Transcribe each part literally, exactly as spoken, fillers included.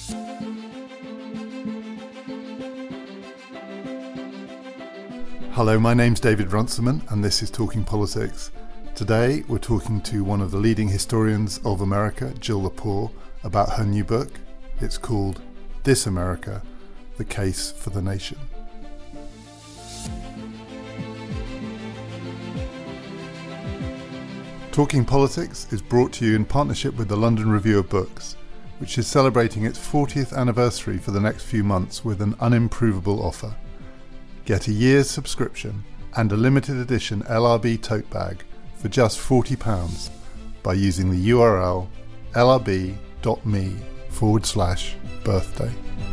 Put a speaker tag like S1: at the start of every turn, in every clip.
S1: Hello, my name's David Runciman and this is Talking Politics. Today we're talking to one of the leading historians of America, Jill Lepore, about her new book. It's called This America, The Case for the Nation. Talking Politics is brought to you in partnership with the London Review of Books, which is celebrating its fortieth anniversary for the next few months with an unimprovable offer. Get a year's subscription and a limited edition L R B tote bag for just forty pounds by using the U R L lrb.me forward slash birthday.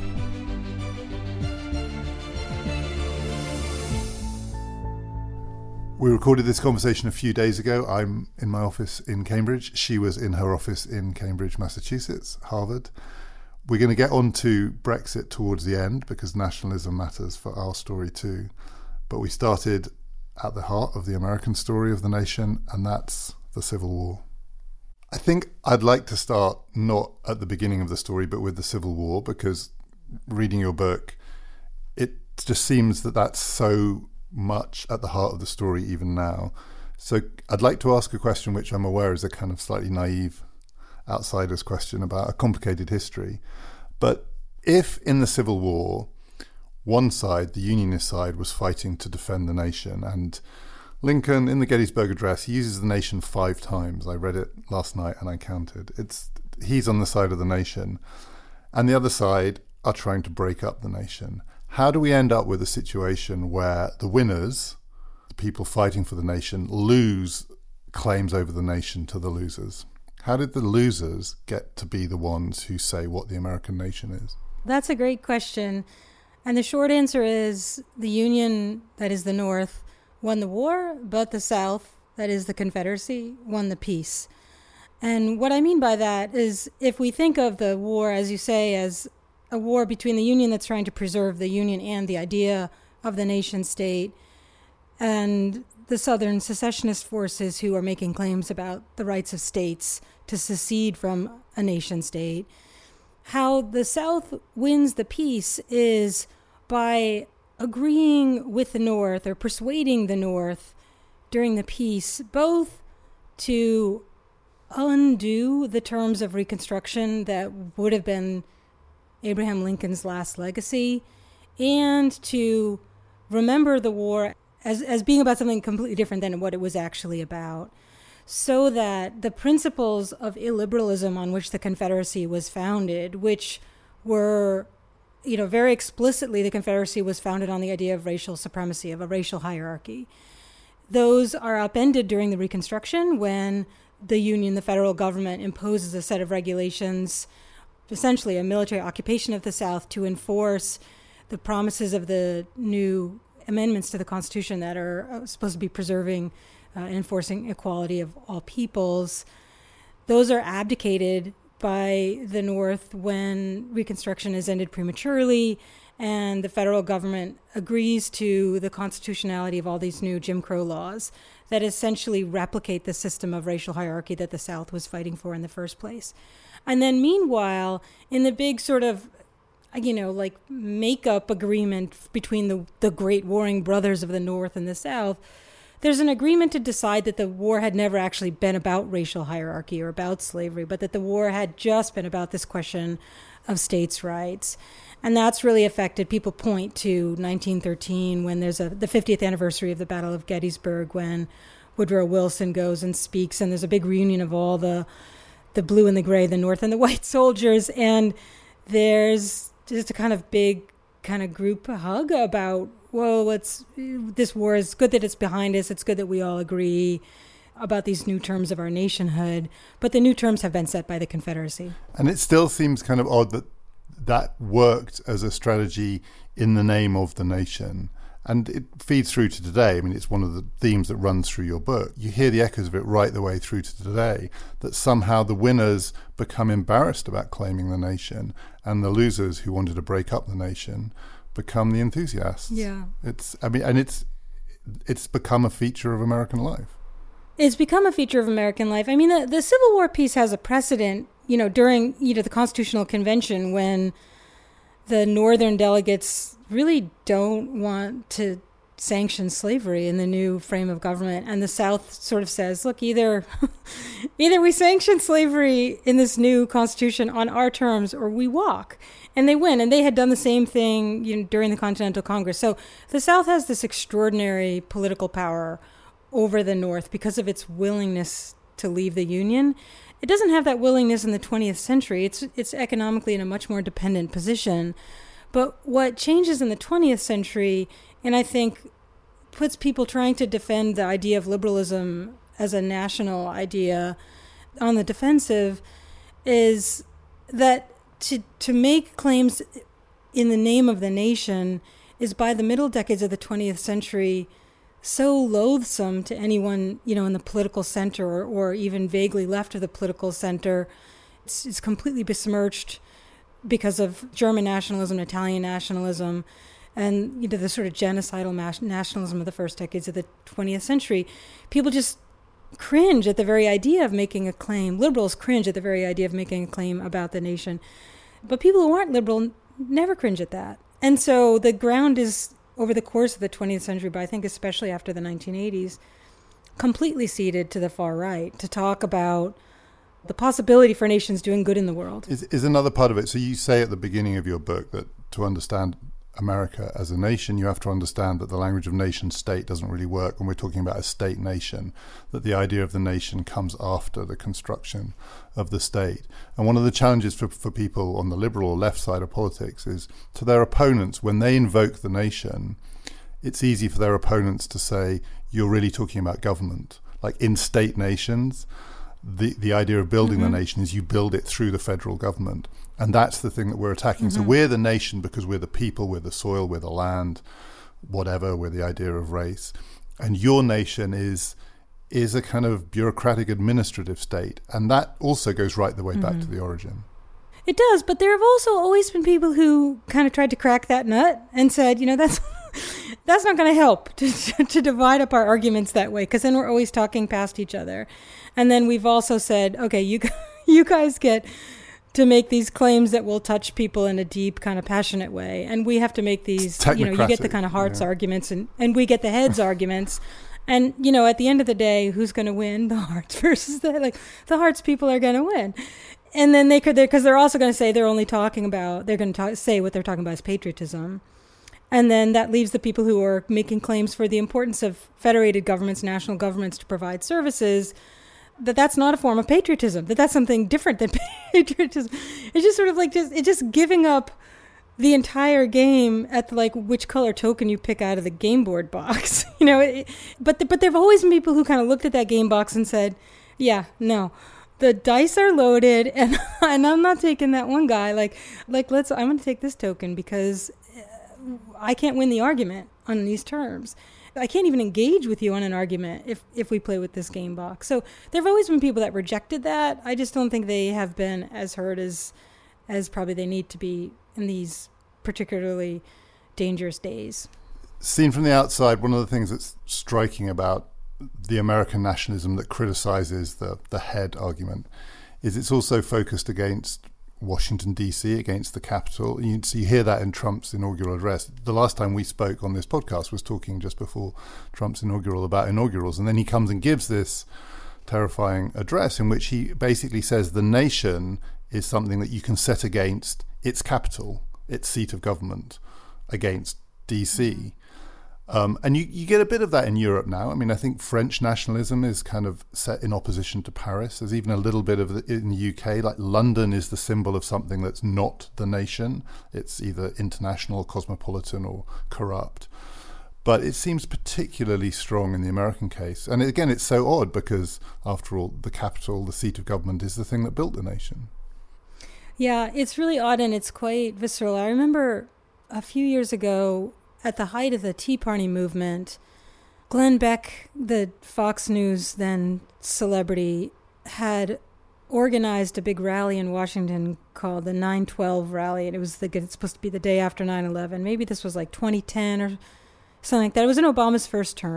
S1: We recorded this conversation a few days ago. I'm in my office in Cambridge. She was in her office in Cambridge, Massachusetts, Harvard. We're going to get on to Brexit towards the end because nationalism matters for our story too. But we started at the heart of the American story of the nation, and that's the Civil War. I think I'd like to start not at the beginning of the story, but with the Civil War, because reading your book, it just seems that that's so much at the heart of the story even now. So I'd like to ask a question which I'm aware is a kind of slightly naive outsider's question about a complicated history. But if in the Civil War, one side, the Unionist side, was fighting to defend the nation, and Lincoln, in the Gettysburg Address, he uses the nation five times. I read it last night and I counted. It's he's on the side of the nation, and the other side are trying to break up the nation. How do we end up with a situation where the winners, the people fighting for the nation, lose claims over the nation to the losers? How did the losers get to be the ones who say what the American nation is?
S2: That's a great question. And the short answer is the Union, that is the North, won the war, but the South, that is the Confederacy, won the peace. And what I mean by that is if we think of the war, as you say, as a war between the Union that's trying to preserve the Union and the idea of the nation state, and the Southern secessionist forces who are making claims about the rights of states to secede from a nation state, how the South wins the peace is by agreeing with the North or persuading the North during the peace both to undo the terms of Reconstruction that would have been Abraham Lincoln's last legacy, and to remember the war as, as being about something completely different than what it was actually about, so that the principles of illiberalism on which the Confederacy was founded, which were, you know, very explicitly the Confederacy was founded on the idea of racial supremacy, of a racial hierarchy. Those are upended during the Reconstruction when the Union, the federal government, imposes a set of regulations, essentially a military occupation of the South, to enforce the promises of the new amendments to the Constitution that are supposed to be preserving uh, and enforcing equality of all peoples. Those are abdicated by the North when Reconstruction is ended prematurely and the federal government agrees to the constitutionality of all these new Jim Crow laws that essentially replicate the system of racial hierarchy that the South was fighting for in the first place. And then meanwhile, in the big sort of, you know, like make-up agreement between the, the great warring brothers of the North and the South, there's an agreement to decide that the war had never actually been about racial hierarchy or about slavery, but that the war had just been about this question of states' rights. And that's really affected. People point to nineteen thirteen when there's a the fiftieth anniversary of the Battle of Gettysburg, when Woodrow Wilson goes and speaks, and there's a big reunion of all the the blue and the gray, the North and the white soldiers, and there's just a kind of big kind of group hug about, whoa, it's, this war is good that it's behind us. It's good that we all agree about these new terms of our nationhood. But the new terms have been set by the Confederacy. And
S1: it still seems kind of odd that that worked as a strategy in the name of the nation. And it feeds through to today. I mean, it's one of the themes that runs through your book. You hear the echoes of it right the way through to today, that somehow the winners become embarrassed about claiming the nation, and the losers who wanted to break up the nation become the enthusiasts.
S2: Yeah.
S1: It's, I mean, and it's, it's become a feature of American life.
S2: It's become a feature of American life. I mean, the, the Civil War piece has a precedent you know, during, you know, the Constitutional Convention, when the Northern delegates really don't want to sanction slavery in the new frame of government, and the South sort of says, look, either either we sanction slavery in this new Constitution on our terms or we walk. And they win. And they had done the same thing, you know, during the Continental Congress. So the South has this extraordinary political power over the North because of its willingness to leave the Union. It doesn't have that willingness in the twentieth century. It's it's economically in a much more dependent position. But what changes in the twentieth century, and I think puts people trying to defend the idea of liberalism as a national idea on the defensive, is that to to make claims in the name of the nation is, by the middle decades of the twentieth century, so loathsome to anyone, you know, in the political center or, or even vaguely left of the political center. It's, it's completely besmirched because of German nationalism, Italian nationalism, and, you know, the sort of genocidal mas- nationalism of the first decades of the twentieth century. People just cringe at the very idea of making a claim. Liberals cringe at the very idea of making a claim about the nation. But people who aren't liberal never cringe at that. And so the ground is, over the course of the twentieth century, but I think especially after the nineteen eighties, completely ceded to the far right to talk about the possibility for nations doing good in the world.
S1: Is, is another part of it. So you say at the beginning of your book that to understand America as a nation, you have to understand that the language of nation state doesn't really work when we're talking about a state nation, that the idea of the nation comes after the construction of the state. And one of the challenges for, for people on the liberal or left side of politics is, to their opponents, when they invoke the nation, it's easy for their opponents to say, you're really talking about government. Like in state nations, the, the idea of building mm-hmm. the nation is you build it through the federal government. And that's the thing that we're attacking. Mm-hmm. So we're the nation because we're the people, we're the soil, we're the land, whatever, we're the idea of race. And your nation is is a kind of bureaucratic administrative state. And that also goes right the way mm-hmm. back to the origin.
S2: It does, but there have also always been people who kind of tried to crack that nut and said, you know, that's that's not going to help to, to divide up our arguments that way, because then we're always talking past each other. And then we've also said, okay, you you guys get to make these claims that will touch people in a deep, kind of passionate way. And we have to make these, you know, you get the kind of hearts yeah. arguments and, and we get the heads arguments. And, you know, at the end of the day, who's going to win? The hearts versus the, like, the hearts people are going to win. And then they could, because they're also going to say they're only talking about, they're going to say what they're talking about is patriotism. And then that leaves the people who are making claims for the importance of federated governments, national governments to provide services, that that's not a form of patriotism, that that's something different than patriotism. It's just sort of like just it's just giving up the entire game at the, like, which color token you pick out of the game board box, you know. It, but the, but there've always been people who kind of looked at that game box and said, "Yeah, no, the dice are loaded, and and I'm not taking that one guy. Like like let's I'm going to take this token because I can't win the argument on these terms." I can't even engage with you on an argument if, if we play with this game box. So there have always been people that rejected that. I just don't think they have been as heard as as probably they need to be in these particularly dangerous days.
S1: Seen from the outside, one of the things that's striking about the American nationalism that criticizes the, the head argument is it's also focused against Washington, D C, against the Capitol. You, so you hear that in Trump's inaugural address. The last time we spoke on this podcast was talking just before Trump's inaugural about inaugurals. And then he comes and gives this terrifying address in which he basically says the nation is something that you can set against its capital, its seat of government, against D C. Um, and you, you get a bit of that in Europe now. I mean, I think French nationalism is kind of set in opposition to Paris. There's even a little bit of it in the U K. Like London is the symbol of something that's not the nation. It's either international, cosmopolitan, or corrupt. But it seems particularly strong in the American case. And again, it's so odd because, after all, the capital, the seat of government, is the thing that built the nation.
S2: Yeah, it's really odd and it's quite visceral. I remember a few years ago, at the height of the Tea Party movement, Glenn Beck, the Fox News then celebrity, had organized a big rally in Washington called the nine twelve rally. And it was the, it's supposed to be the day after nine eleven. Maybe this was like twenty ten or something like that. It was in Obama's first term.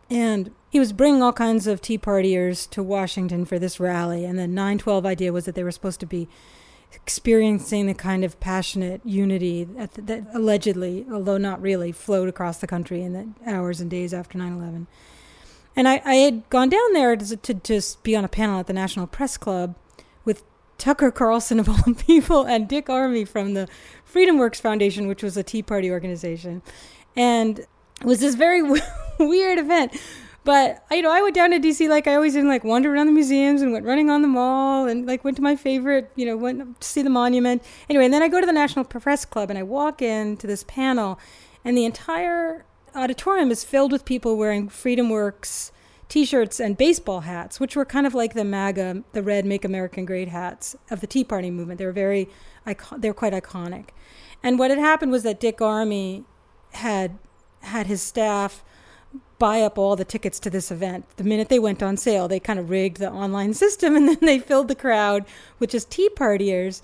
S2: And he was bringing all kinds of Tea Partiers to Washington for this rally. And the nine twelve idea was that they were supposed to be experiencing the kind of passionate unity that, that allegedly, although not really, flowed across the country in the hours and days after nine eleven. And I, I had gone down there to, to just be on a panel at the National Press Club with Tucker Carlson, of all people, and Dick Armey from the Freedom Works Foundation, which was a Tea Party organization. And it was this very weird event. But, you know, I went down to D C like I always did, like wandered around the museums and went running on the mall and like went to my favorite, you know, went to see the monument. Anyway, and then I go to the National Press Club and I walk into this panel and the entire auditorium is filled with people wearing Freedom Works T-shirts and baseball hats, which were kind of like the MAGA, the red Make American Great hats of the Tea Party movement. They were very, they're quite iconic. And what had happened was that Dick Armey had had his staff buy up all the tickets to this event. The minute they went on sale, they kind of rigged the online system and then they filled the crowd with just Tea Partiers.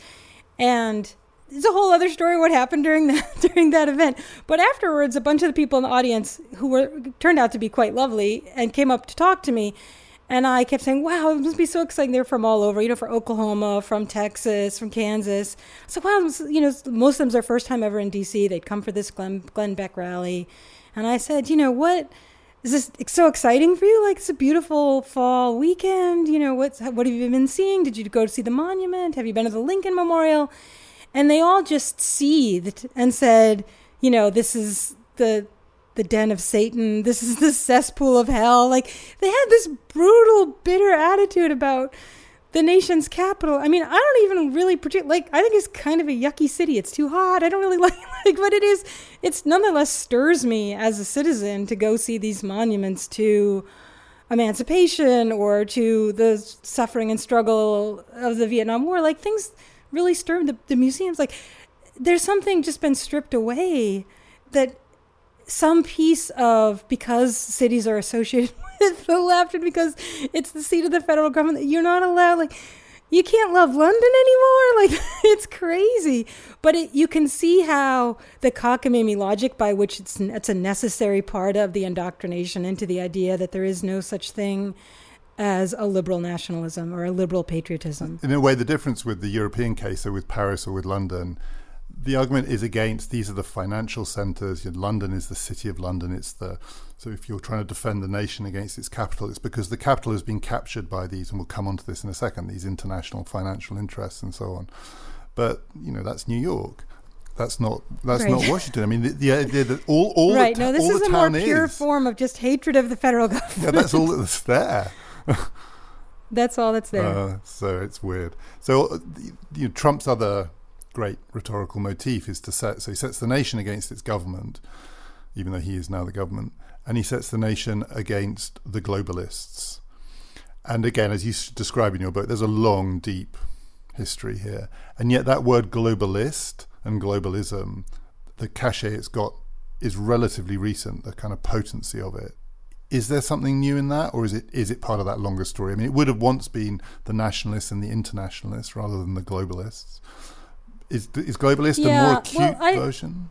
S2: And it's a whole other story what happened during that during that event. But afterwards, a bunch of the people in the audience who were turned out to be quite lovely and came up to talk to me. And I kept saying, wow, it must be so exciting. They're from all over, you know, from Oklahoma, from Texas, from Kansas. So, wow, was, you know, most of them's their first time ever in D C. They'd come for this Glenn, Glenn Beck rally. And I said, you know, what is this so exciting for you? Like, it's a beautiful fall weekend. You know, what's, what have you been seeing? Did you go to see the monument? Have you been to the Lincoln Memorial? And they all just seethed and said, you know, this is the the den of Satan. This is the cesspool of hell. Like, they had this brutal, bitter attitude about the nation's capital. I mean, I don't even really project, like, I think it's kind of a yucky city. It's too hot. I don't really like, like, but it is, it's nonetheless stirs me as a citizen to go see these monuments to emancipation or to the suffering and struggle of the Vietnam War. Like, things really stir the, the museums. Like, there's something just been stripped away that some piece of, because cities are associated with the left and because it's the seat of the federal government, you're not allowed, like, you can't love London anymore. Like, it's crazy. But it, you can see how the cockamamie logic by which it's, it's a necessary part of the indoctrination into the idea that there is no such thing as a liberal nationalism or a liberal patriotism.
S1: In a way, the difference with the European case, so with Paris or with London, the argument is against, these are the financial centres. You know, London is the city of London. It's the, so if you're trying to defend the nation against its capital, it's because the capital has been captured by these, and we'll come on to this in a second, these international financial interests and so on. But, you know, that's New York. That's not that's right. not Washington. I mean, the, the idea that all, all
S2: right.
S1: the, ta-
S2: no, this
S1: all
S2: is
S1: the
S2: a more
S1: town
S2: pure
S1: is,
S2: form of just hatred of the federal government.
S1: Yeah, that's all that's there.
S2: That's all that's there.
S1: Uh, so it's weird. So uh, you know, Trump's other great rhetorical motif is to set, so he sets the nation against its government, even though he is now the government, and he sets the nation against the globalists. And again, as you describe in your book, there's a long, deep history here. And yet that word globalist and globalism, the cachet it's got is relatively recent, the kind of potency of it. Is there something new in that, or is it is it part of that longer story? I mean, it would have once been the nationalists and the internationalists rather than the globalists. Is is globalist
S2: yeah,
S1: a more acute
S2: well, I,
S1: version?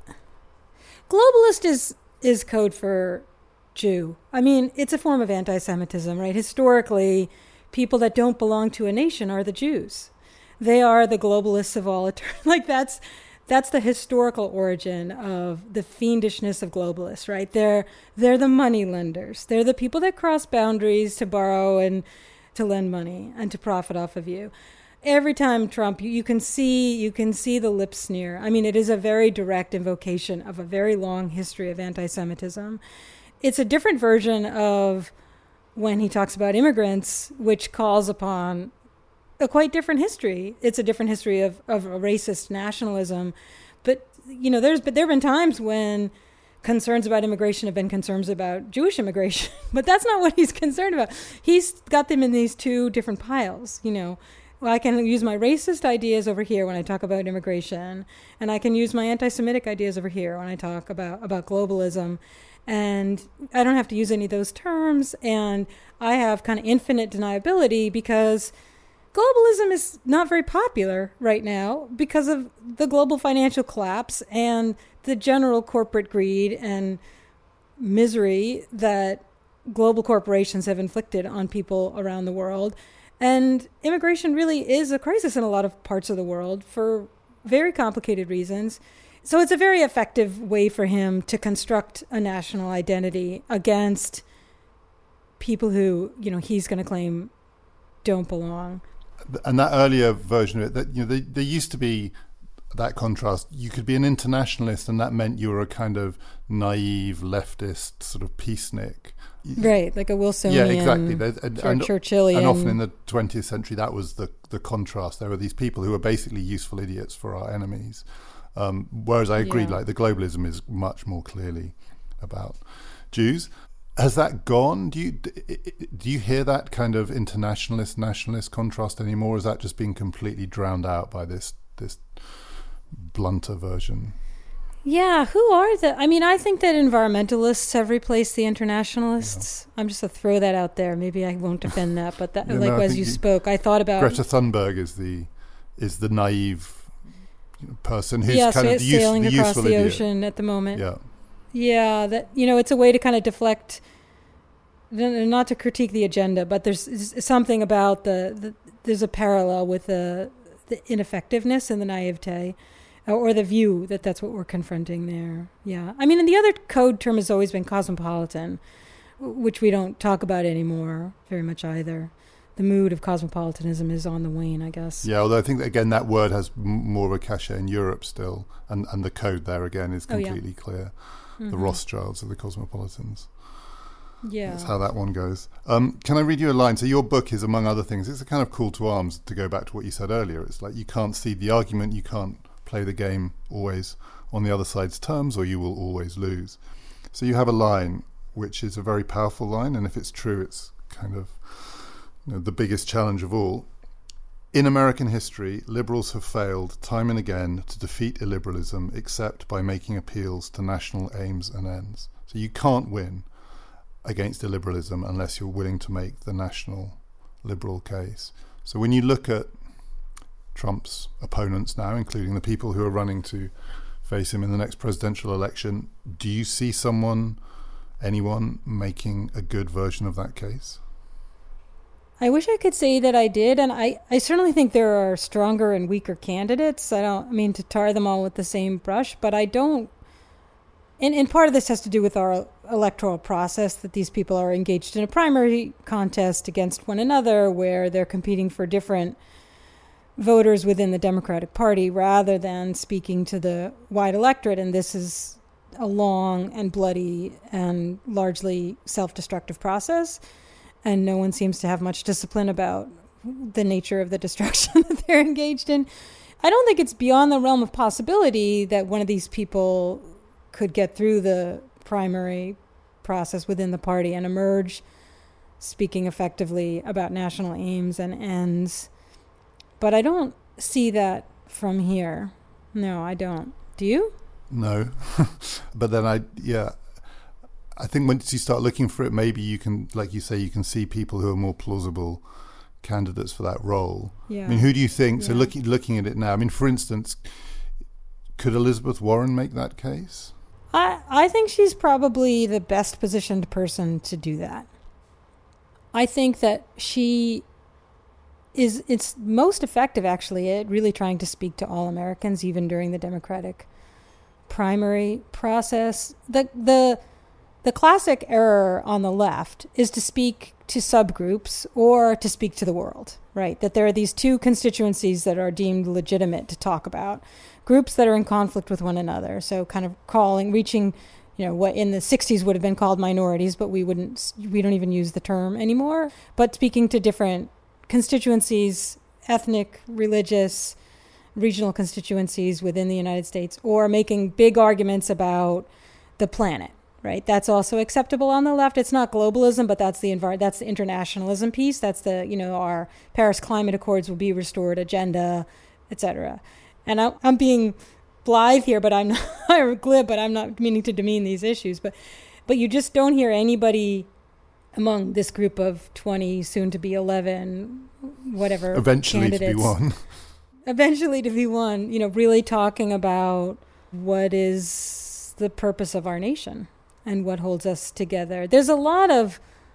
S2: Globalist is is code for Jew. I mean, it's a form of anti-Semitism, right? Historically, people that don't belong to a nation are the Jews. They are the globalists of all eternity. Like, that's that's the historical origin of the fiendishness of globalists, right? They're they're the money lenders. They're the people that cross boundaries to borrow and to lend money and to profit off of you. Every time Trump, you, you can see you can see the lip sneer. I mean, it is a very direct invocation of a very long history of anti-Semitism. It's a different version of when he talks about immigrants, which calls upon a quite different history. It's a different history of, of a racist nationalism. But, you know, there's but there have been times when concerns about immigration have been concerns about Jewish immigration. But that's not what he's concerned about. He's got them in these two different piles, you know. Well, I can use my racist ideas over here when I talk about immigration, and I can use my anti-Semitic ideas over here when I talk about, about globalism. And I don't have to use any of those terms, and I have kind of infinite deniability because globalism is not very popular right now because of the global financial collapse and the general corporate greed and misery that global corporations have inflicted on people around the world. And immigration really is a crisis in a lot of parts of the world for very complicated reasons. So it's a very effective way for him to construct a national identity against people who, you know, he's going to claim don't belong.
S1: And that earlier version of it, that, you know, there, there used to be that contrast. You could be an internationalist, and that meant you were a kind of naive leftist sort of peacenik.
S2: Right, like a Wilsonian,
S1: yeah, exactly. There, and, and,
S2: Churchillian.
S1: And often in the twentieth century, that was the, the contrast. There were these people who were basically useful idiots for our enemies. Um, whereas I agree,
S2: Yeah.
S1: like the globalism is much more clearly about Jews. Has that gone? Do you do you hear that kind of internationalist nationalist contrast anymore? Or is that just being completely drowned out by this this blunter version?
S2: Yeah, who are the? I mean, I think that environmentalists have replaced the internationalists. Yeah. I'm just to throw that out there. Maybe I won't defend that, but that,
S1: yeah,
S2: like
S1: no,
S2: as you, you spoke, I thought about
S1: Greta Thunberg is the is the naive person who's
S2: yeah,
S1: kind
S2: sa-
S1: of the, use,
S2: sailing
S1: the
S2: across
S1: useful
S2: the
S1: idiot.
S2: ocean at the moment.
S1: Yeah,
S2: yeah, that you know, it's a way to kind of deflect, not to critique the agenda, but there's something about the, the there's a parallel with the the ineffectiveness and the naivete. Or the view that that's what we're confronting there. Yeah. I mean, and the other code term has always been cosmopolitan, which we don't talk about anymore very much either. The mood of cosmopolitanism is on the wane, I guess.
S1: Yeah, although I think that, again, that word has m- more of a cachet in Europe still. And, and the code there, again, is completely oh, yeah. clear. Mm-hmm. The Rothschilds are the cosmopolitans.
S2: Yeah.
S1: That's how that one goes. Um, can I read you a line? So your book is, among other things, it's a kind of call to arms to go back to what you said earlier. It's like you can't see the argument, you can't play the game always on the other side's terms, or you will always lose. So you have a line which is a very powerful line, and if it's true, it's kind of, you know, the biggest challenge of all. In American history, liberals have failed time and again to defeat illiberalism except by making appeals to national aims and ends. So you can't win against illiberalism unless you're willing to make the national liberal case. So when you look at Trump's opponents now, including the people who are running to face him in the next presidential election, do you see someone, anyone, making a good version of that case?
S2: I wish I could say that I did, and I, I certainly think there are stronger and weaker candidates. I don't mean to tar them all with the same brush, but I don't, and, and part of this has to do with our electoral process, that these people are engaged in a primary contest against one another where they're competing for different voters within the Democratic Party rather than speaking to the wide electorate. And this is a long and bloody and largely self-destructive process. And no one seems to have much discipline about the nature of the destruction that they're engaged in. I don't think it's beyond the realm of possibility that one of these people could get through the primary process within the party and emerge speaking effectively about national aims and ends. But I don't see that from here. No, I don't. Do you?
S1: No. But then I, yeah, I think once you start looking for it, maybe you can, like you say, you can see people who are more plausible candidates for that role.
S2: Yeah.
S1: I mean, who do you think,
S2: yeah.
S1: so looking looking at it now, I mean, for instance, could Elizabeth Warren make that case?
S2: I, I think she's probably the best positioned person to do that. I think that she is it's most effective, actually, at really trying to speak to all Americans, even during the Democratic primary process. The the the classic error on the left is to speak to subgroups or to speak to the world, right? That there are these two constituencies that are deemed legitimate to talk about, groups that are in conflict with one another. So kind of calling, reaching, you know, what in the sixties would have been called minorities, but we wouldn't, we don't even use the term anymore. But speaking to different constituencies, ethnic, religious, regional constituencies within the United States, or making big arguments about the planet, right? That's also acceptable on the left. It's not globalism, but that's the envir- that's the internationalism piece. That's the, you know, our Paris Climate Accords will be restored agenda, et cetera. And I, I'm being blithe here, but I'm not, or glib, but I'm not meaning to demean these issues. But, but you just don't hear anybody among this group of twenty, soon to be eleven, whatever,
S1: eventually
S2: candidates,
S1: to be one.
S2: eventually to be one, you know, really talking about what is the purpose of our nation and what holds us together. There's a lot of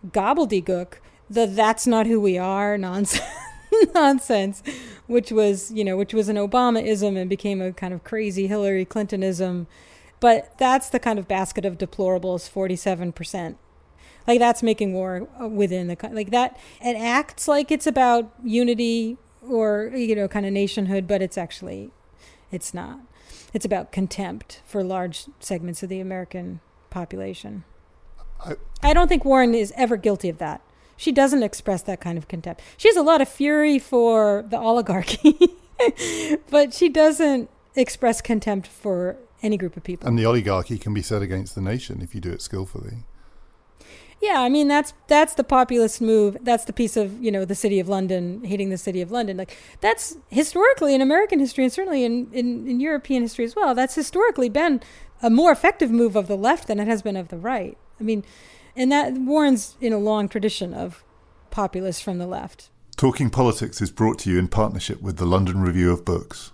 S2: gobbledygook, the that's not who we are nonsense, nonsense, which was, you know, which was an Obama-ism and became a kind of crazy Hillary Clintonism. But that's the kind of basket of deplorables, forty-seven percent. Like, that's making war within the, like that, it acts like it's about unity or, you know, kind of nationhood, but it's actually, it's not. It's about contempt for large segments of the American population. I, I don't think Warren is ever guilty of that. She doesn't express that kind of contempt. She has a lot of fury for the oligarchy, but she doesn't express contempt for any group of people.
S1: And the oligarchy can be set against the nation if you do it skillfully.
S2: Yeah, I mean, that's that's the populist move. That's the piece of, you know, the City of London, hating the City of London. Like, that's historically in American history, and certainly in, in, in European history as well, that's historically been a more effective move of the left than it has been of the right. I mean, and that Warren's in a long tradition of populists from the left.
S1: Talking Politics is brought to you in partnership with the London Review of Books.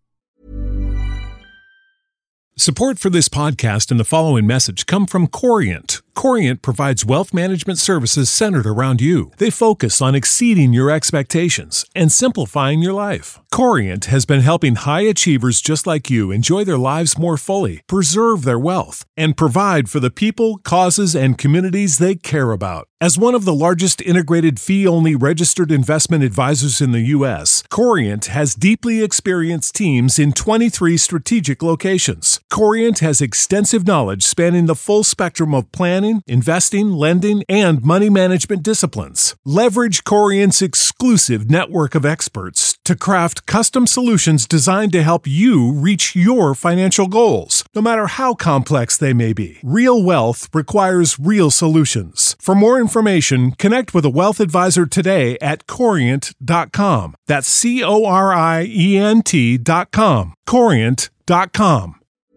S3: Support for this podcast and the following message come from Corient. Corient provides wealth management services centered around you. They focus on exceeding your expectations and simplifying your life. Corient has been helping high achievers just like you enjoy their lives more fully, preserve their wealth, and provide for the people, causes, and communities they care about. As one of the largest integrated fee-only registered investment advisors in the U S, Corient has deeply experienced teams in twenty-three strategic locations. Corient has extensive knowledge spanning the full spectrum of planning, investing, lending, and money management disciplines. Leverage Corient's exclusive network of experts to craft custom solutions designed to help you reach your financial goals, no matter how complex they may be. Real wealth requires real solutions. For more information, connect with a wealth advisor today at corient dot com. That's C O R I E N T dot com. corient dot com.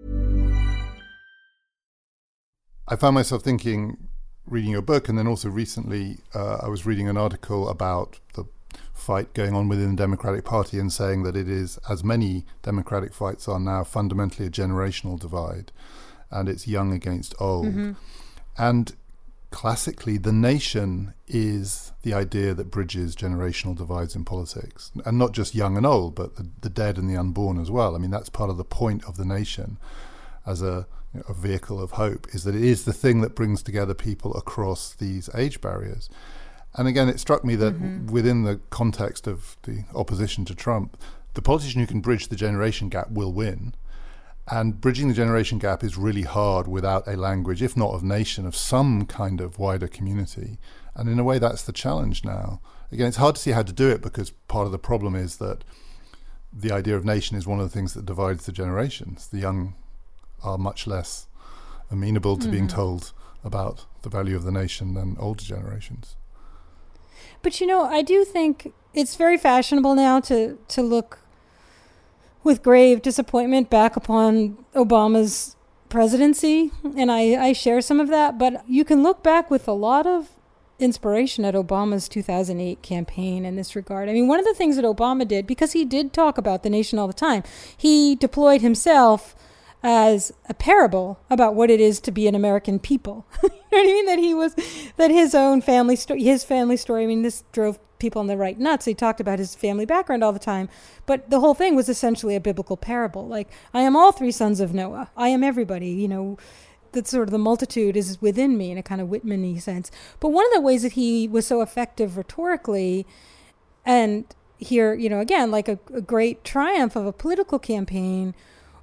S1: I found myself thinking, reading your book, and then also recently uh, I was reading an article about the fight going on within the Democratic Party and saying that it is, as many Democratic fights are now, fundamentally a generational divide, and it's young against old. Mm-hmm. And classically, the nation is the idea that bridges generational divides in politics, and not just young and old, but the, the dead and the unborn as well. I mean, that's part of the point of the nation as a You know, a vehicle of hope, is that it is the thing that brings together people across these age barriers. And again, it struck me that mm-hmm. within the context of the opposition to Trump, the politician who can bridge the generation gap will win. And bridging the generation gap is really hard without a language, if not of nation, of some kind of wider community. And in a way, that's the challenge now. Again, it's hard to see how to do it, because part of the problem is that the idea of nation is one of the things that divides the generations. The young are much less amenable to mm-hmm. being told about the value of the nation than older generations.
S2: But, you know, I do think it's very fashionable now to, to look with grave disappointment back upon Obama's presidency, and I, I share some of that, but you can look back with a lot of inspiration at Obama's two thousand eight campaign in this regard. I mean, one of the things that Obama did, because he did talk about the nation all the time, he deployed himself as a parable about what it is to be an American people. You know what I mean? That he was, that his own family story, his family story, I mean, this drove people on the right nuts. He talked about his family background all the time, but the whole thing was essentially a biblical parable. Like, I am all three sons of Noah. I am everybody, you know, that sort of the multitude is within me in a kind of Whitman-y sense. But one of the ways that he was so effective rhetorically, and here, you know, again, like a, a great triumph of a political campaign,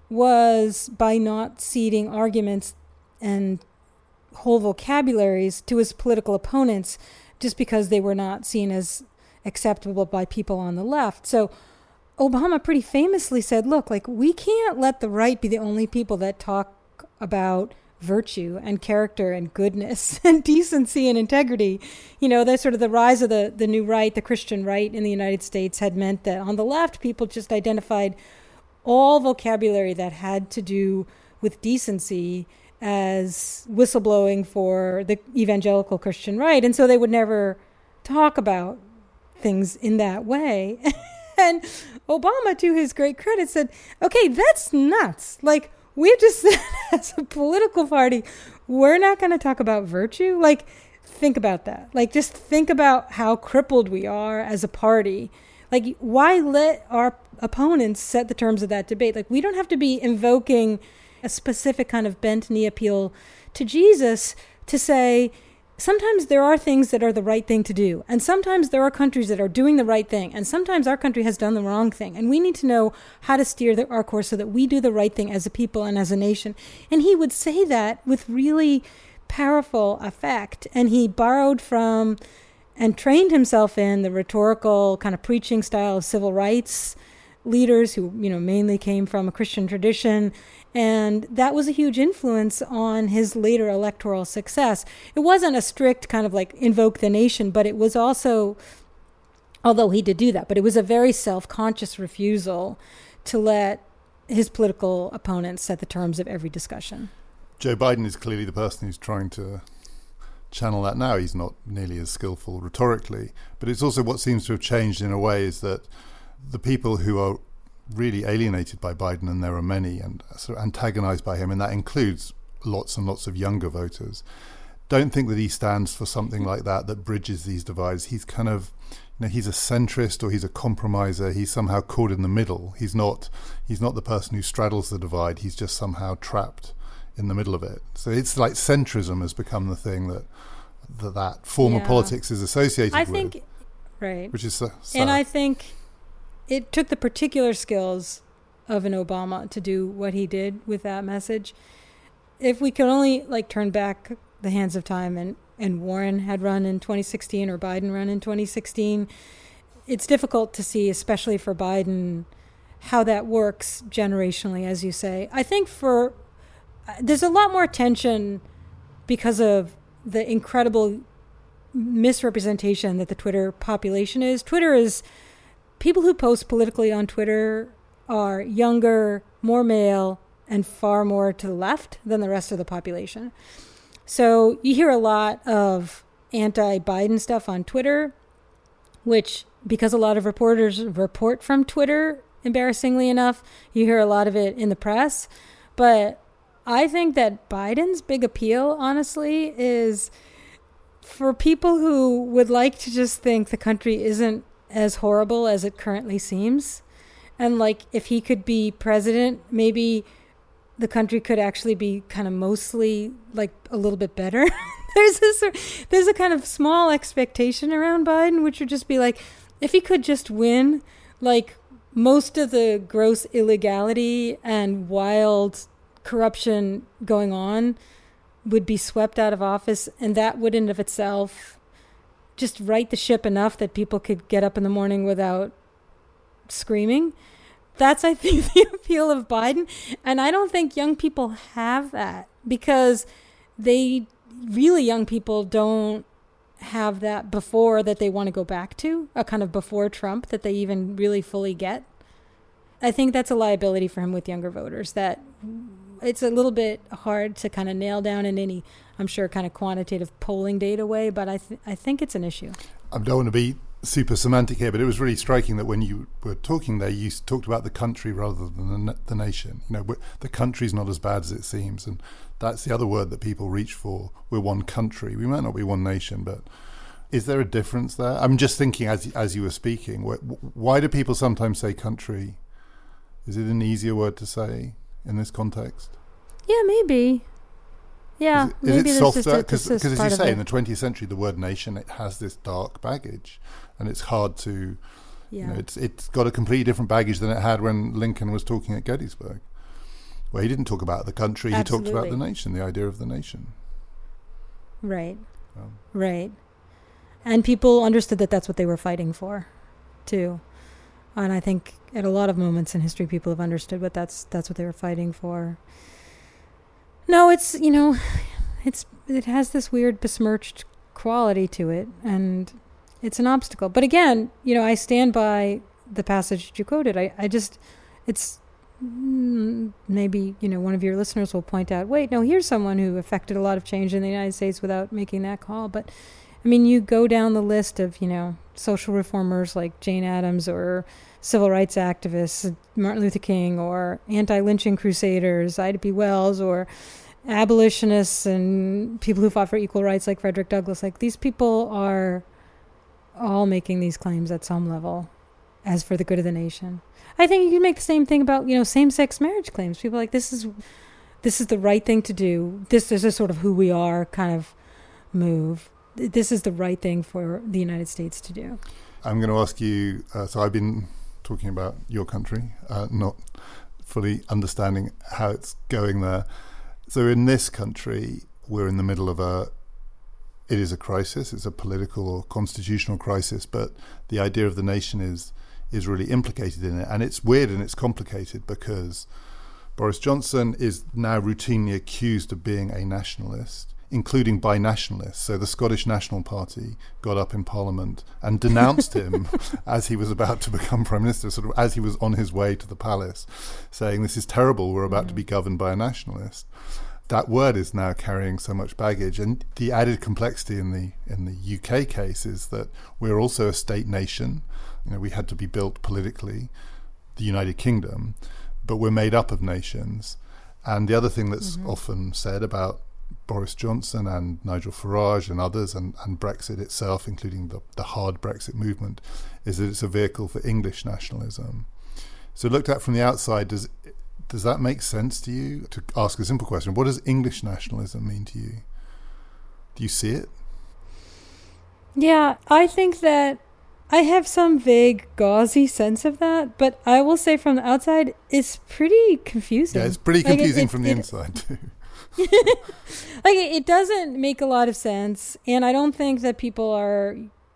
S2: was by not ceding arguments and whole vocabularies to his political opponents just because they were not seen as acceptable by people on the left. So Obama pretty famously said, look, like, we can't let the right be the only people that talk about virtue and character and goodness and decency and integrity. You know, that's sort of the rise of the, the new right, the Christian right in the United States had meant that on the left, people just identified all vocabulary that had to do with decency as whistleblowing for the evangelical Christian right. And so they would never talk about things in that way. And Obama, to his great credit, said, okay, that's nuts. Like, we just said as a political party, we're not going to talk about virtue. Like, think about that. Like, just think about how crippled we are as a party. Like, why let our opponents set the terms of that debate? Like, we don't have to be invoking a specific kind of bent knee appeal to Jesus to say, sometimes there are things that are the right thing to do. And sometimes there are countries that are doing the right thing. And sometimes our country has done the wrong thing. And we need to know how to steer the, our course so that we do the right thing as a people and as a nation. And he would say that with really powerful effect. And he borrowed from and trained himself in the rhetorical kind of preaching style of civil rights leaders who, you know, mainly came from a Christian tradition. And that was a huge influence on his later electoral success. It wasn't a strict kind of like invoke the nation, but it was also, although he did do that, but it was a very self-conscious refusal to let his political opponents set the terms of every discussion.
S1: Joe Biden is clearly the person who's trying to channel that now. He's not nearly as skillful rhetorically, but it's also what seems to have changed in a way is that the people who are really alienated by Biden, and there are many, and sort of antagonized by him, and that includes lots and lots of younger voters, don't think that he stands for something like that that bridges these divides. He's kind of, you know, he's a centrist or he's a compromiser. He's somehow caught in the middle. He's not he's not the person who straddles the divide. He's just somehow trapped in the middle of it. So it's like centrism has become the thing that that, that form
S2: yeah.
S1: of politics is associated
S2: I
S1: with.
S2: think, right.
S1: Which is so sad.
S2: And I think it took the particular skills of an Obama to do what he did with that message. If we could only like turn back the hands of time and, and Warren had run in twenty sixteen or Biden run in twenty sixteen, it's difficult to see, especially for Biden, how that works generationally, as you say. I think for, there's a lot more tension because of the incredible misrepresentation that the Twitter population is. Twitter is, people who post politically on Twitter are younger, more male, and far more to the left than the rest of the population. So you hear a lot of anti-Biden stuff on Twitter, which, because a lot of reporters report from Twitter, embarrassingly enough, you hear a lot of it in the press. But I think that Biden's big appeal, honestly, is for people who would like to just think the country isn't as horrible as it currently seems. And like, if he could be president, maybe the country could actually be kind of mostly like a little bit better. there's this, there's a kind of small expectation around Biden, which would just be like, if he could just win, like most of the gross illegality and wild corruption going on would be swept out of office. And that would in and of itself just right the ship enough that people could get up in the morning without screaming. That's, I think, the appeal of Biden. And I don't think young people have that because they, really young people don't have that before that they want to go back to, a kind of before Trump that they even really fully get. I think that's a liability for him with younger voters, that it's a little bit hard to kind of nail down in any, I'm sure, kind of quantitative polling data way, but I th- I think it's an issue.
S1: I don't want to be super semantic here, but it was really striking that when you were talking there, you talked about the country rather than the, the nation. You know, the country's not as bad as it seems, and that's the other word that people reach for. We're one country. We might not be one nation, but is there a difference there? I'm just thinking as as you were speaking, why do people sometimes say country? Is it an easier word to say in this context?
S2: Yeah, maybe. Yeah,
S1: is it,
S2: maybe
S1: is it softer? Because, as you say,
S2: it.
S1: in the twentieth century, the word nation, it has this dark baggage, and it's hard to, yeah. you know, it's it's got a completely different baggage than it had when Lincoln was talking at Gettysburg, where he didn't talk about the country,
S2: Absolutely.
S1: He talked about the nation, the idea of the nation.
S2: Right,
S1: um,
S2: right. And people understood that that's what they were fighting for, too. And I think at a lot of moments in history, people have understood what that's that's what they were fighting for. No, it's, you know, it's it has this weird besmirched quality to it, and it's an obstacle. But again, you know, I stand by the passage you quoted. I, I just, it's maybe, you know, one of your listeners will point out, wait, no, here's someone who affected a lot of change in the United States without making that call. But I mean, you go down the list of, you know, social reformers like Jane Addams or civil rights activists, Martin Luther King, or anti-lynching crusaders, Ida B. Wells, or abolitionists and people who fought for equal rights like Frederick Douglass, like these people are all making these claims at some level as for the good of the nation. I think you can make the same thing about, you know, same-sex marriage claims. People are like, this is this is the right thing to do. This is a sort of who we are kind of move. This is the right thing for the United States to do.
S1: I'm going to ask you, uh, so I've been talking about your country, uh, not fully understanding how it's going there. So in this country, we're in the middle of a, it is a crisis, it's a political or constitutional crisis, but the idea of the nation is is really implicated in it. And it's weird and it's complicated because Boris Johnson is now routinely accused of being a nationalist, including by nationalists. So the Scottish National Party got up in Parliament and denounced him as he was about to become Prime Minister, sort of as he was on his way to the palace, saying, this is terrible, we're about mm. to be governed by a nationalist. That word is now carrying so much baggage. And the added complexity in the in the U K case is that we're also a state nation. You know, we had to be built politically, the United Kingdom, but we're made up of nations. And the other thing that's mm-hmm. often said about Boris Johnson and Nigel Farage and others, and, and Brexit itself, including the, the hard Brexit movement, is that it's a vehicle for English nationalism. So looked at from the outside, does does that make sense to you? To ask a simple question, what does English nationalism mean to you? Do you see it?
S2: Yeah, I think that I have some vague, gauzy sense of that, but I will say from the outside, it's pretty confusing.
S1: Yeah, it's pretty confusing like it, it,
S2: from
S1: the
S2: it,
S1: inside too.
S2: Like, it doesn't make a lot of sense, and I don't think that people are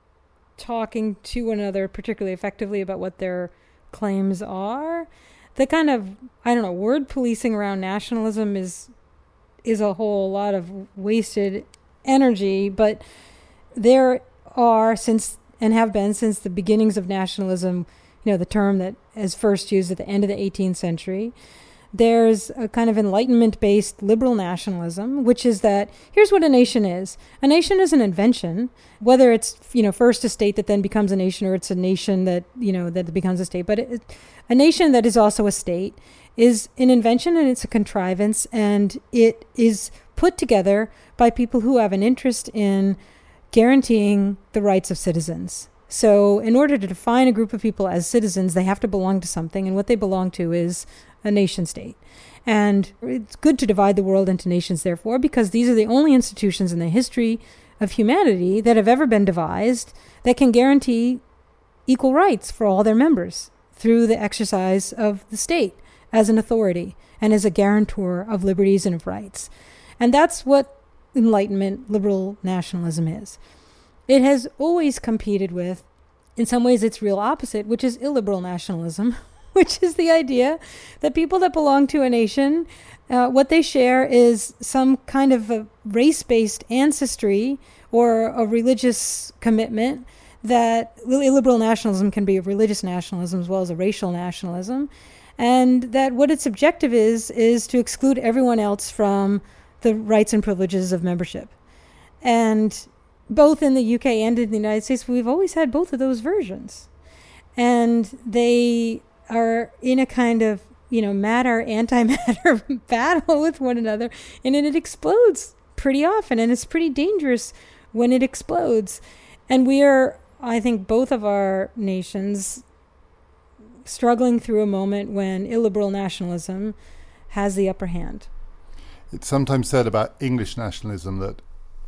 S2: talking to one another particularly effectively about what their claims are. The kind of, I don't know, word policing around nationalism is is a whole lot of wasted energy, but there are, since and have been since the beginnings of nationalism, you know, the term that is first used at the end of the eighteenth century, there's a kind of Enlightenment-based liberal nationalism, which is that here's what a nation is. A nation is an invention, whether it's, you know, first a state that then becomes a nation, or it's a nation that, you know, that becomes a state. But it, a nation that is also a state is an invention, and it's a contrivance, and it is put together by people who have an interest in guaranteeing the rights of citizens. So in order to define a group of people as citizens, they have to belong to something, and what they belong to is a nation state. And it's good to divide the world into nations, therefore, because these are the only institutions in the history of humanity that have ever been devised that can guarantee equal rights for all their members through the exercise of the state as an authority and as a guarantor of liberties and of rights. And that's what Enlightenment liberal nationalism is. It has always competed with, in some ways, its real opposite, which is illiberal nationalism, which is the idea that people that belong to a nation, uh, what they share is some kind of a race-based ancestry or a religious commitment. That illiberal nationalism can be a religious nationalism as well as a racial nationalism, and that what its objective is is to exclude everyone else from the rights and privileges of membership. And both in the U K and in the United States, we've always had both of those versions. And they are in a kind of, you know, matter, antimatter battle with one another. And then it explodes pretty often. And it's pretty dangerous when it explodes. And we are, I think, both of our nations struggling through a moment when illiberal nationalism has the upper hand.
S1: It's sometimes said about English nationalism that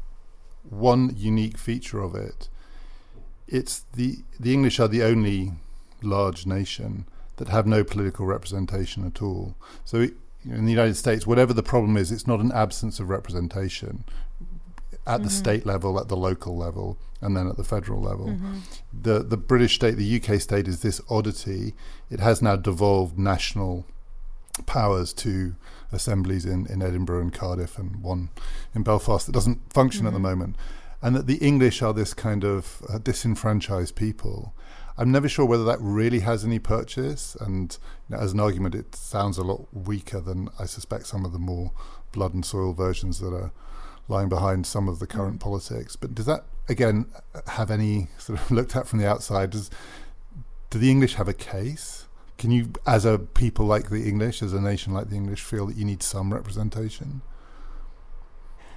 S1: one unique feature of it, it's the the English are the only large nation that have no political representation at all. So it, you know, in the United States, whatever the problem is, it's not an absence of representation at mm-hmm. the state level, at the local level, and then at the federal level. Mm-hmm. The the British state, the U K state, is this oddity. It has now devolved national powers to assemblies in, in Edinburgh and Cardiff and one in Belfast that doesn't function mm-hmm. at the moment. And that the English are this kind of uh, disenfranchised people. I'm never sure whether that really has any purchase, and you know, as an argument it sounds a lot weaker than I suspect some of the more blood and soil versions that are lying behind some of the current mm-hmm. politics. But does that, again, have any sort of looked at from the outside, does do the English have a case? Can you, as a people like the English, as a nation like the English, feel that you need some representation?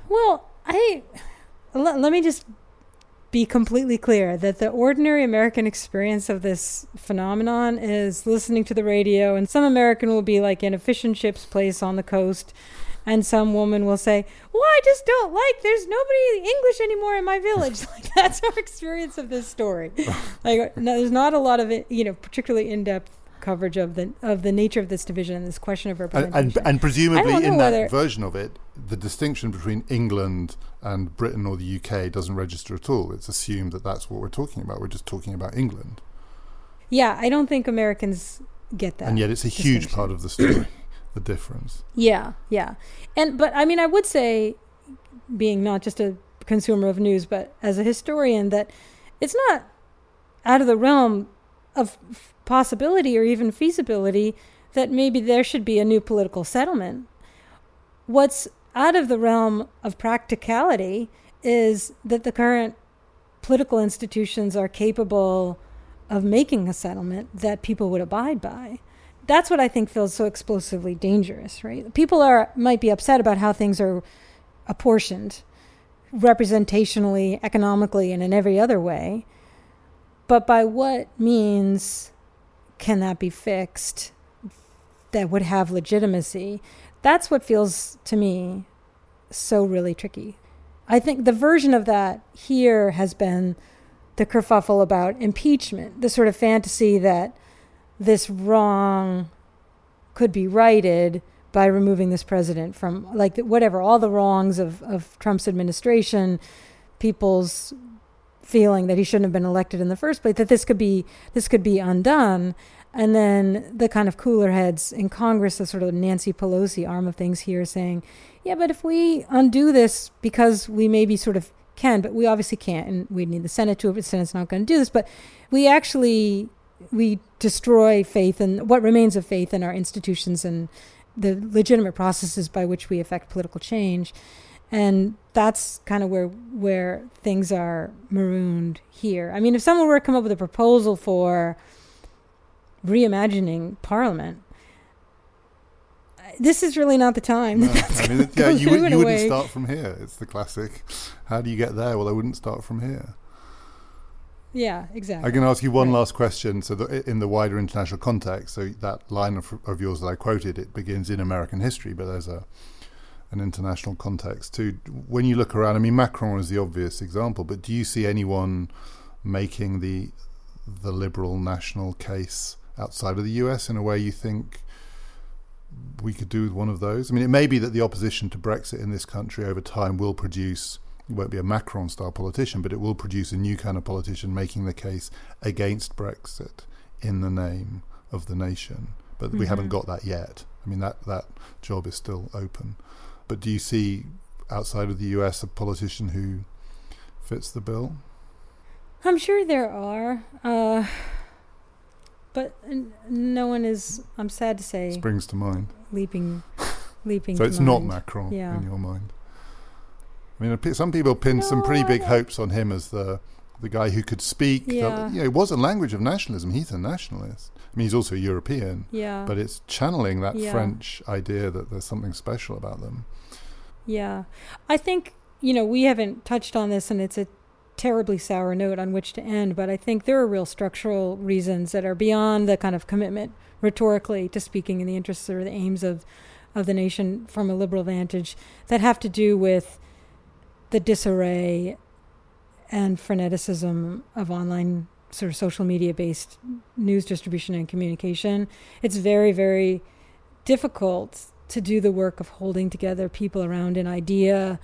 S2: Well, I let, let me just be completely clear that the ordinary American experience of this phenomenon is listening to the radio, and some American will be like in a fish and chips place on the coast, and some woman will say, well, I just don't like, there's nobody English anymore in my village. Like, that's our experience of this story. Like, no, there's not a lot of, you know, particularly in-depth coverage of the of the nature of this division and this question of representation.
S1: And, and, and presumably in
S2: whether,
S1: that version of it, the distinction between England and Britain or the U K doesn't register at all. It's assumed that that's what we're talking about. We're just talking about England.
S2: Yeah, I don't think Americans get that.
S1: And yet it's a huge part of the story, the difference.
S2: Yeah, yeah. And but I mean, I would say, being not just a consumer of news, but as a historian, that it's not out of the realm of possibility or even feasibility that maybe there should be a new political settlement. What's out of the realm of practicality is that the current political institutions are capable of making a settlement that people would abide by. That's what I think feels so explosively dangerous, right? People are might be upset about how things are apportioned representationally, economically, and in every other way. But by what means can that be fixed that would have legitimacy? That's what feels to me so really tricky. I think the version of that here has been the kerfuffle about impeachment, the sort of fantasy that this wrong could be righted by removing this president from, like, whatever, all the wrongs of, of Trump's administration, people's feeling that he shouldn't have been elected in the first place, that this could be this could be undone. And then the kind of cooler heads in Congress, the sort of Nancy Pelosi arm of things here, saying, yeah, but if we undo this because we maybe sort of can, but we obviously can't, and we need the Senate to, but the Senate's not going to do this, but we actually, we destroy faith in what remains of faith in our institutions and the legitimate processes by which we affect political change. And that's kind of where where things are marooned here. I mean, if someone were to come up with a proposal for reimagining Parliament, this is really not the time.
S1: No,
S2: that
S1: I mean, yeah, you, would, you wouldn't start from here. It's the classic. How do you get there? Well, I wouldn't start from here.
S2: Yeah, exactly.
S1: I'm going to ask you one
S2: right.
S1: last question. So the, in the wider international context, so that line of, of yours that I quoted, it begins in American history, but there's a an international context too. When you look around, I mean, Macron is the obvious example, but do you see anyone making the the liberal national case outside of the U S in a way you think we could do with one of those? I mean, it may be that the opposition to Brexit in this country over time will produce, it won't be a Macron-style politician, but it will produce a new kind of politician making the case against Brexit in the name of the nation. But mm-hmm. we haven't got that yet. I mean, that, that job is still open. But do you see outside of the U S a politician who fits the bill?
S2: I'm sure there are. Uh, but n- no one is, I'm sad to say,
S1: springs to mind.
S2: Leaping, leaping
S1: so
S2: to
S1: it's
S2: mind.
S1: not Macron
S2: yeah.
S1: in your mind. I mean, some people pin
S2: no,
S1: some pretty big hopes on him as the the guy who could speak.
S2: Yeah.
S1: The, you know, it was a language of nationalism. He's a nationalist. I mean, he's also European.
S2: Yeah.
S1: But it's channeling that
S2: yeah.
S1: French idea that there's something special about them.
S2: Yeah. I think, you know, we haven't touched on this, and it's a terribly sour note on which to end, but I think there are real structural reasons that are beyond the kind of commitment rhetorically to speaking in the interests or the aims of, of the nation from a liberal vantage that have to do with the disarray and freneticism of online sort of social media-based news distribution and communication. It's very, very difficult to do the work of holding together people around an idea,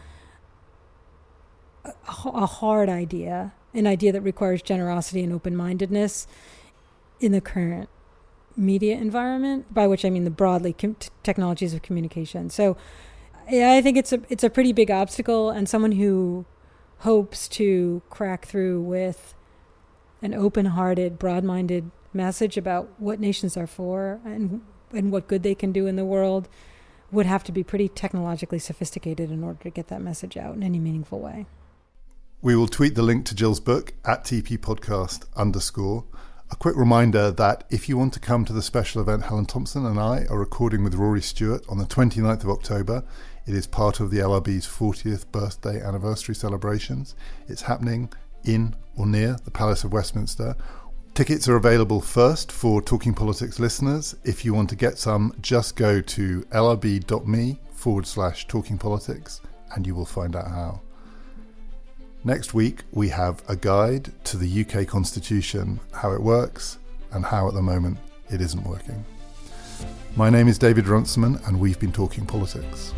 S2: a, a hard idea, an idea that requires generosity and open-mindedness in the current media environment, by which I mean the broadly com- t- technologies of communication. So yeah, I think it's a it's a pretty big obstacle, and someone who hopes to crack through with an open-hearted, broad-minded message about what nations are for and and what good they can do in the world would have to be pretty technologically sophisticated in order to get that message out in any meaningful way.
S1: We will tweet the link to Jill's book at T P podcast underscore. A quick reminder that if you want to come to the special event Helen Thompson and I are recording with Rory Stewart on the twenty-ninth of October, it is part of the L R B's fortieth birthday anniversary celebrations. It's happening in or near the Palace of Westminster. Tickets are available first for Talking Politics listeners. If you want to get some, just go to lrb.me forward slash talking politics and you will find out how. Next week, we have a guide to the U K Constitution, how it works and how at the moment it isn't working. My name is David Runciman and we've been talking politics.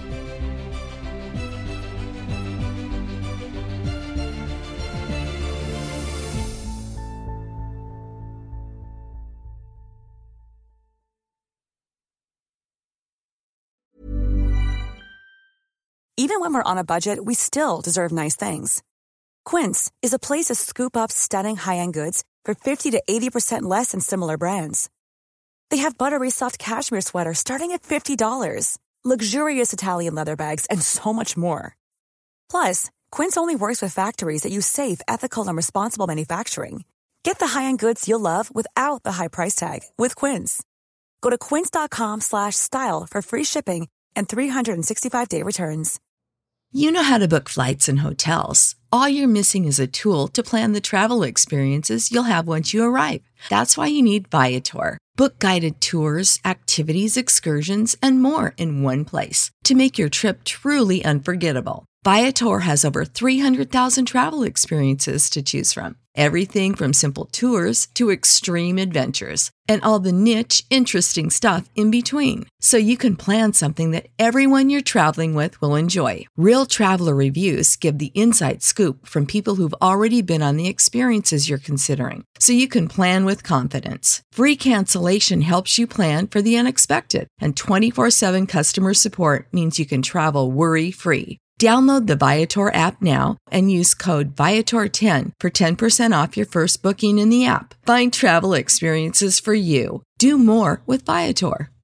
S4: Even when we're on a budget, we still deserve nice things. Quince is a place to scoop up stunning high-end goods for fifty to eighty percent less than similar brands. They have buttery soft cashmere sweaters starting at fifty dollars, luxurious Italian leather bags, and so much more. Plus, Quince only works with factories that use safe, ethical, and responsible manufacturing. Get the high-end goods you'll love without the high price tag with Quince. Go to quince.com slash style for free shipping and three sixty-five day returns.
S5: You know how to book flights and hotels. All you're missing is a tool to plan the travel experiences you'll have once you arrive. That's why you need Viator. Book guided tours, activities, excursions, and more in one place to make your trip truly unforgettable. Viator has over three hundred thousand travel experiences to choose from. Everything from simple tours to extreme adventures and all the niche, interesting stuff in between. So you can plan something that everyone you're traveling with will enjoy. Real traveler reviews give the inside scoop from people who've already been on the experiences you're considering. So you can plan with confidence. Free cancellation helps you plan for the unexpected. And twenty-four seven customer support means you can travel worry-free. Download the Viator app now and use code Viator ten for ten percent off your first booking in the app. Find travel experiences for you. Do more with Viator.